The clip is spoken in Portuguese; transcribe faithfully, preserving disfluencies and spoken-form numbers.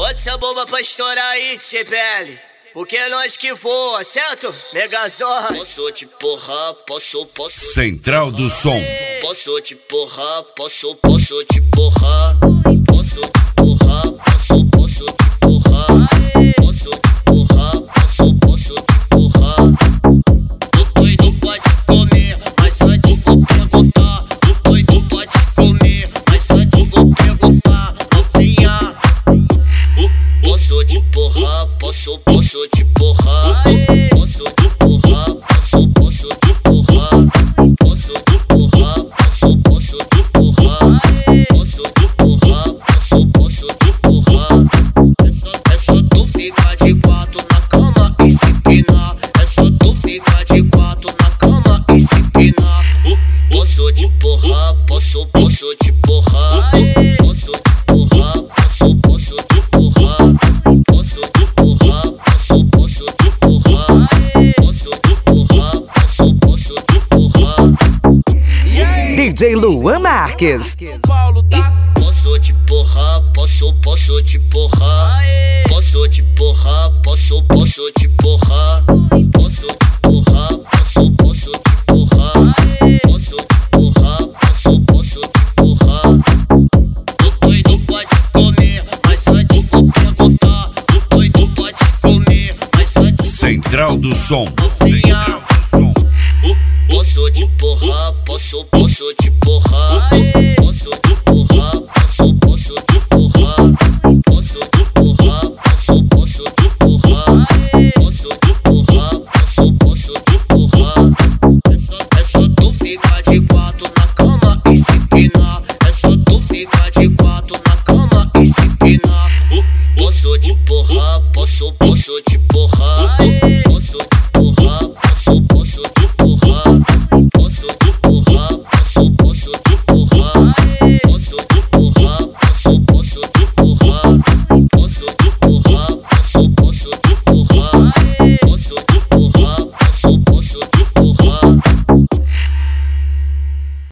Bota essa bomba pra estourar aí, T P L. Porque é nós que voa, certo? Megazord. Posso te porrar, posso, posso. Central do Som. Posso te porrar, posso, posso te porrar. Posso te porrar, posso, posso te porrar. Posso te porrar, posso, posso te porrar. O doido pode comer, mas antes vou perguntar. O doido pode comer, mas antes vou perguntar. Novinha, posso te porrar, posso, posso te porrar. Posso te porrar, posso, posso te porrar. Posso te porrar, posso, posso te porrar. Posso te porrar, posso, posso te porrar. É só, é só tu ficar de quatro na cama e se empinar. É só tu ficar de quatro na cama e se empinar. Posso te porrar, posso, posso te porrar. Posso te porrar, posso, posso te porrar. Posso te porrar, posso, posso te porrar. Posso te porrar, posso, posso te porrar. D J Luan Marques. Posso te porrar, posso, posso te porrar. Posso te porrar, posso, posso te porrar. Posso te porrar, posso, posso te porrar. Posso te porrar, posso, posso te porrar. O doido pode comer, mas antes vou perguntar. O doido pode comer, mas antes. Central do Som. Central do Som. Posso te porrar, posso, posso te porrar. Posso te porrar, posso, posso te porrar. Posso te porrar, posso, posso te porrar. Posso te porrar, posso, posso te porrar. É só, é só tu ficar de quatro na cama e se empinar. É só tu ficar de quatro na cama e se empinar. Posso te porrar, posso, posso te porrar.